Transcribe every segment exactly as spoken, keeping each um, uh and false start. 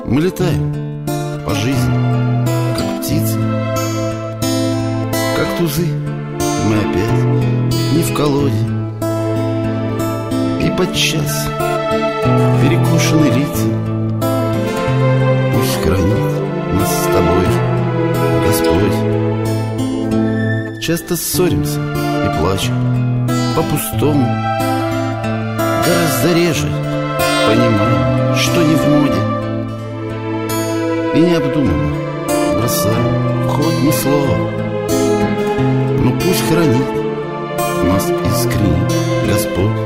Мы летаем по жизни, как птицы, как тузы. Мы опять не в колоде, и подчас перекошены лица. Пусть хранит нас с тобой Господь. Часто ссоримся и плачем по-пустому, гораздо реже понимаем, что не в моде, и необдуманно бросаем в ход ни слова. Но пусть хранит нас искренне Господь.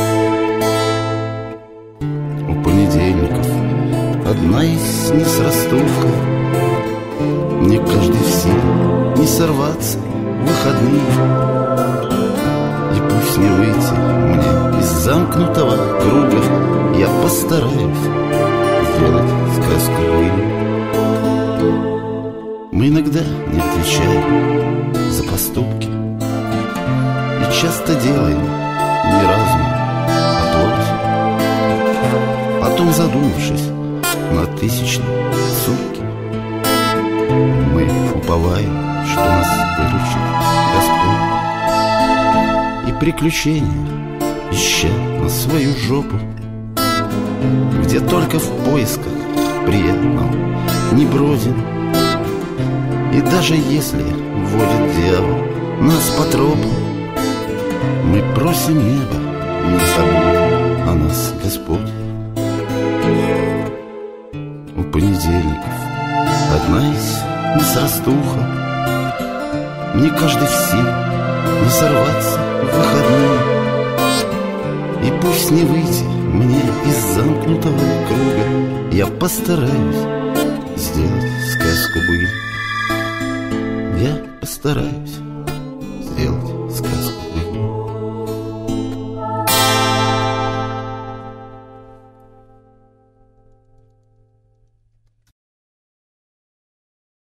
У понедельников одна из несрастовка. Мне каждый в силе не сорваться в выходные. И пусть не выйти мне из замкнутого круга, я постараюсь сделать сказку былью. Мы иногда не отвечаем за поступки и часто делаем не разум, а плоть. Потом, задумавшись на тысячные сутки, мы уповаем, что нас выручит Господь. И приключения, ища на свою жопу, где только в поисках приятного не бродим. И даже если водит дьявол нас по тропу, мы просим неба, не забудь о нас, Господь. У понедельников одна из несрастуха. Мне каждый в силе не сорваться в выходные. И пусть не выйти мне из замкнутого круга, я постараюсь сделать сказку быль. Я постараюсь сделать сказку.